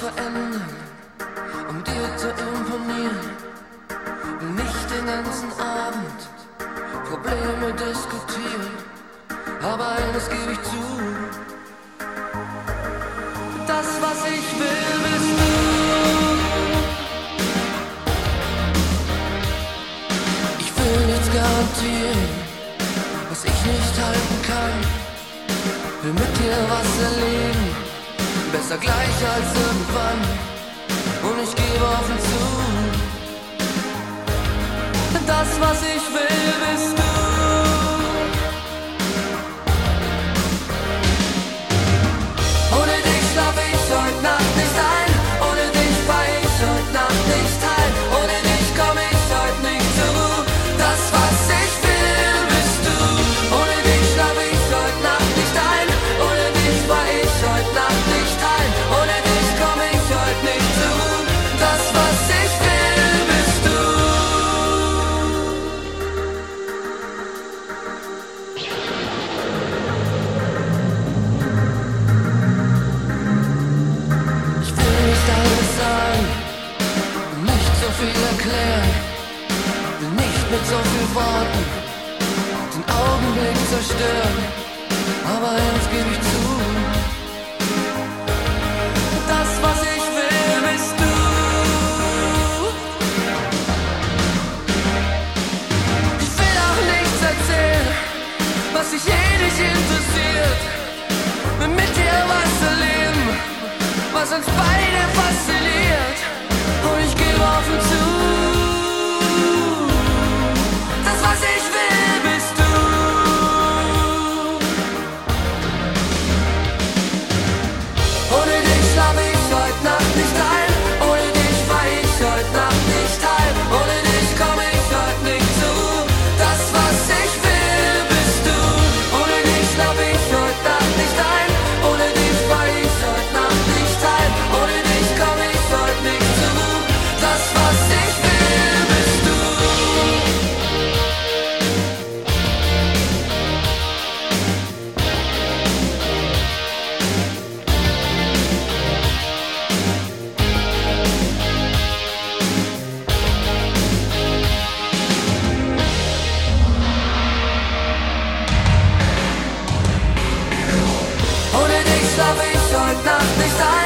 verändern, um dir zu imponieren. Will nicht den ganzen Abend Probleme diskutieren, aber eines gebe ich zu: das, was ich will, bist du. Ich will nichts garantieren, was ich nicht halten kann. Will mit dir was erleben, besser gleich als irgendwann. Und ich gebe offen zu: das, was ich will, bist du. Ohne dich schlaf ich heute Nacht nicht ein. Ohne dich fahr ich heute Nacht nicht heim. Ohne dich komm ich heute nicht zur Ruhe. Das, was ich will, bist du. Ohne dich schlaf ich heute Nacht nicht ein. Ohne dich fahr ich heute Nacht nicht heim. Ohne dich komm ich heute nicht zur Ruhe. Das, was ich will, bist du. Ich will nicht alles sagen, nicht so viel erklären, will nicht mit so viel Worten den Augenblick zerstören, aber eins gebe ich zu: das, was ich will, bist du. Ich will auch nichts erzählen, was dich nicht interessiert. Will mit dir was erleben, was uns beide fasziniert. Und ich gebe offen zu: das, was ich will, bist du. Ohne dich schlaf ich heute Nacht nicht ein. Ohne dich fahr ich heute Nacht nicht heim. Ohne dich komm ich heute nicht zu. Das, was ich will, bist du. Ohne dich schlaf ich heute Nacht nicht ein. Ohne dich fahr ich heute Nacht nicht heim. Ohne dich komm ich heute nicht zu. Das, was ich will, bist du. Ohne dich schlaf ich heute Nacht nicht ein.